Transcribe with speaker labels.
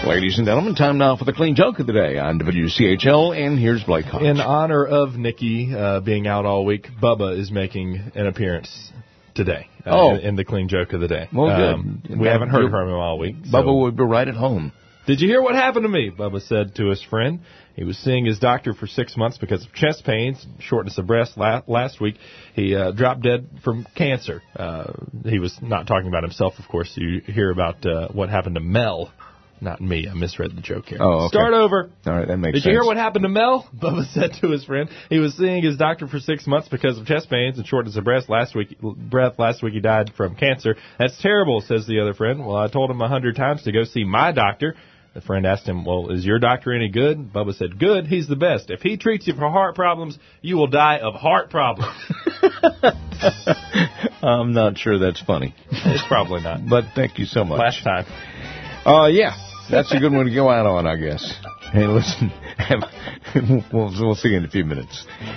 Speaker 1: Ladies and gentlemen, time now for the clean joke of the day on WCHL, and here's Blake Hodge.
Speaker 2: In honor of Nikki being out all week, Bubba is making an appearance today in the clean joke of the day.
Speaker 1: Well, good.
Speaker 2: We haven't heard from him all week.
Speaker 1: Bubba will be right at home.
Speaker 2: Did you hear what happened to me? Bubba said to his friend. He was seeing his doctor for 6 months because of chest pains, shortness of breath. Last week, he dropped dead from cancer. He was not talking about himself, of course. You hear about what happened to Mel. Not me. I misread the joke here.
Speaker 1: Oh, okay.
Speaker 2: Start over.
Speaker 1: All right, that makes sense.
Speaker 2: Did you hear what happened to Mel? Bubba said to his friend. He was seeing his doctor for 6 months because of chest pains and shortness of breath. Last week he died from cancer. That's terrible, says the other friend. Well, I told him 100 times to go see my doctor. The friend asked him, well, is your doctor any good? Bubba said, good. He's the best. If he treats you for heart problems, you will die of heart problems.
Speaker 1: I'm not sure that's funny.
Speaker 2: It's probably not.
Speaker 1: But thank you so much.
Speaker 2: Last time.
Speaker 1: Yeah. That's a good one to go out on, I guess. Hey, listen, we'll see you in a few minutes.